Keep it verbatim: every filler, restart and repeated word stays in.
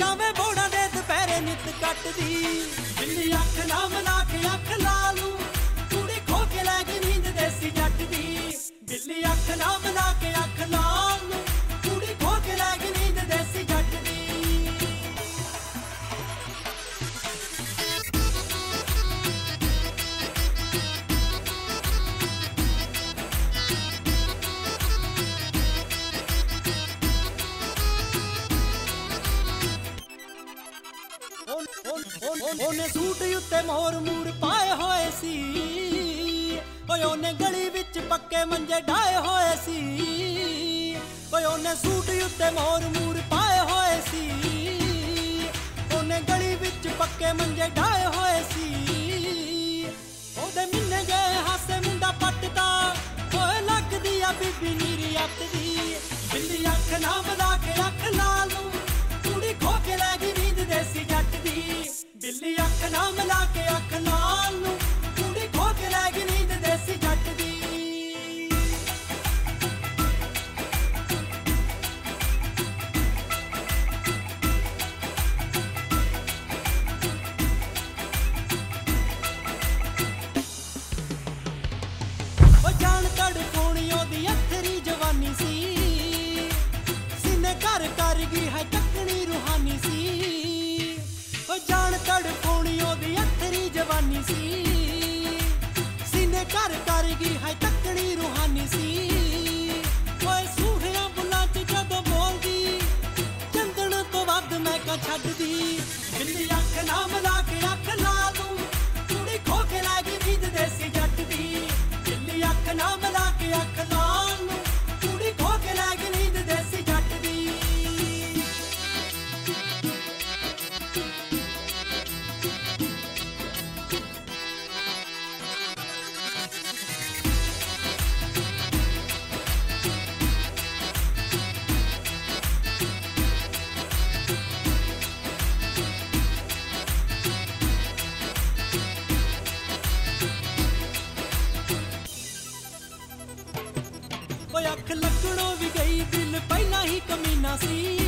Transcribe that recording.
ਛਾਵੇਂ ਬੋੜਾਂ ਦੇ ਦੁਪਹਿਰੇ ਨਿੱਤ ਕੱਟਦੀ। ਬਿੱਲੀ ਅੱਖ ਨਾ ਮਿਲਾ ਕੇ ਅੱਖ ਲਾ ਲੂੰ, ਕੁੜੀ ਖੋ ਕੇ ਲੈ ਗਈ ਨੀਂਦ ਦੇਸੀ ਜੱਟ ਦੀ। ਬਿੱਲੀ ਅੱਖ ਨਾ ਮਿਲਾ ਕੇ ਅੱਖ ਲਾ ਲੂੰ, ਕੁੜੀ ਖੋ ਕੇ ਲੈ ਗਈ ਨੀਂਦ ਦੇਸੀ ਜੱਟ ਦੀ। ਉਹਨੇ ਸੂਟ ਉੱਤੇ ਮੋਰ ਮੂਰ ਪਾਏ ਹੋਏ ਸੀ, ਓਏ ਉਹਨੇ ਗਲੀ ਵਿੱਚ ਪੱਕੇ ਮੰਜੇ ਢਾਏ ਹੋਏ ਸੀ। ਓਏ ਉਹਨੇ ਸੂਟ ਉੱਤੇ ਮੋਰ ਮੂਰ ਪਾਏ ਹੋਏ ਸੀ, ਉਹਨੇ ਗਲੀ ਵਿੱਚ ਪੱਕੇ ਮੰਜੇ ਢਾਏ ਹੋਏ ਸੀ। ਉਹਦੇ ਮਿੰਨੇ ਜੇ ਹਾਸੇ ਮੁੰਡਾ ਪੱਟਦਾ, ਓਏ ਲੱਗਦੀ ਆ ਬੀਬੀ ਨੀਰੀ ਅੱਤ ਦੀ। ਬਿੱਲੀ ਅੱਖ ਨਾ ਮਿਲਾ ਕੇ ਅੱਖ ਲਾ ਲੂੰ, ਕੁੜੀ ਖੋ ਕੇ ਲੈ ਗਈ ਨੀਂਦ ਦੇਸੀ ਜੱਟ ਦੀ। ਬਿੱਲੀ ਅੱਖ ਨਾ ਮਿਲਾ ਕੇ ਅੱਖ ਨਾਲ ਨੂੰ, ਕੁੜੀ ਖੋ ਕੇ ਲੈ ਗਈ ਨੀਂਦ ਦੇਸੀ ਜੱਟ ਦੀ। ਉਹ ਜਾਣ ਤੜਫੋਣੀ ਉਹਦੀ ਅੱਥਰੀ ਜਵਾਨੀ ਸੀ, ਸੀਨੇ ਘਰ ਕਰ ਗਈ ਹੈ ਚੱਕਣੀ ਰੂਹਾਨੀ ਸੀ। ਉਹ ਜਾਣ ਤੜਫੋਣੀ ਉਹਦੀ ਅੱਥਰੀ ਜਵਾਨੀ ਸੀ, ਸੀਨੇ ਘਰ ਕਰ ਗਈ ਹੈ ਤੱਕਣੀ ਰੂਹਾਨੀ ਸੀ। ਓਏ ਸੂਹਿਆਂ ਬੁੱਲਾਂ 'ਚ ਜਦੋਂ ਬੋਲਦੀ, ਚੰਦਣ ਤੋਂ ਵੱਧ ਮੈਂ ਕਾ ਛੱਡਦੀ। ਬਿੱਲੀ ਅੱਖ ਨਾ ਮਿਲਾ ਕੇ ਅੱਖ ਲਾ ਲੂੰ, ਕੁੜੀ ਖੋ ਕੇ ਲੈ ਗਈ ਨੀਂਦ ਦੇਸੀ ਜੱਟ ਦੀ। ਬਿੱਲੀ ਅੱਖ ਨਾ ਮਿਲਾ ਕੇ ਅੱਖ ਲਾ ਲੂੰ, ਕੁੜੀ ਖੋ ਕੇ ਲੈ ਗਈ ਨੀਂਦ ਦੇਸੀ ਜੱਟ ਦੀ। ਓਏ ਅੱਖ ਲੱਗਣੋਂ ਵੀ ਗਈ, ਦਿਲ ਪਹਿਲਾਂ ਹੀ ਕਮੀਨਾ ਸੀ।